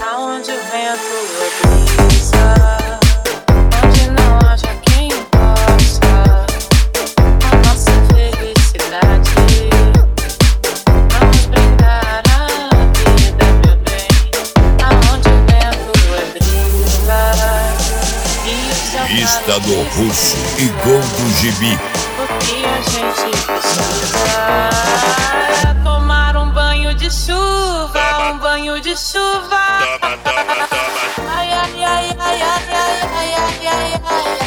aonde o vento é brisa, onde não haja quem possa a nossa felicidade. Vamos brindar a vida, meu bem, aonde o vento é brisa e o céu Pista do Russo e Gol do Gibi. o que a gente precisa é tomar um banho de chuva, um banho de chuva. Ai, ai, ai, ai, ai, ai, ai, ai, ai, ai.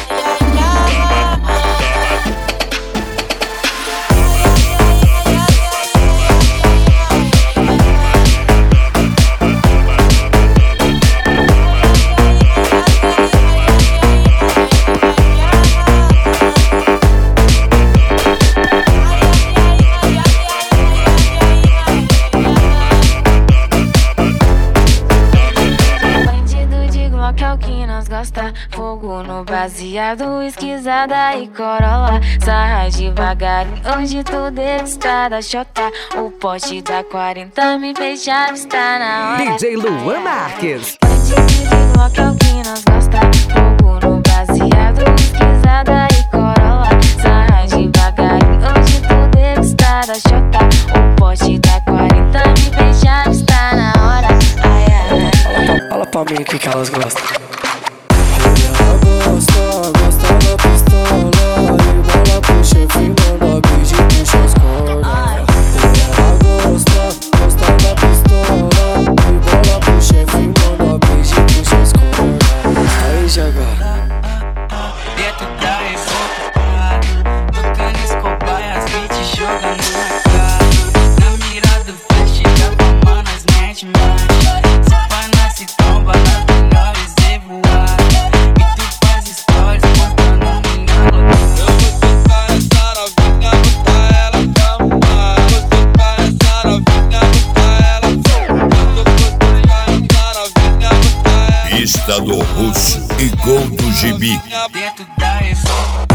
Que é o que nós gosta. Fogo no baseado, esquisada e corolla. Sarra devagarinho, hoje tô degustada. Xota, o pote da 40 me fez chave, está na hora. DJ Luan Marques. Bandido de Glock é o que nós gosta. Fogo no baseado, esquisada e corolla. Sarra devagarinho, hoje tô degustada. Xota, o pote da 40 me fez chave, está na hora. Ai, ai, ai. Fala pra mim o que elas gostam. Ela gosta da pistola e bola pro chefe, manda beijo e puxa as cordas. Ela gosta da pistola e bola pro chefe, manda beijo e puxa as cordas. Aí joga. Dentro da revolta, tocando escobar e as beats jogando na cara. Na mira do flash, da fama nós mete marcha. Se pá nasce tromba nas melhores de voar. E tu faz stories contando minha loucura. Eu vou tocar essa novinha, botar ela pra mamar. Vou tocar essa novinha, botar ela pra mamar. Vou tocar essa novinha, botar ela. Pista do Russo e Gol do Gibi. Dentro da revolta.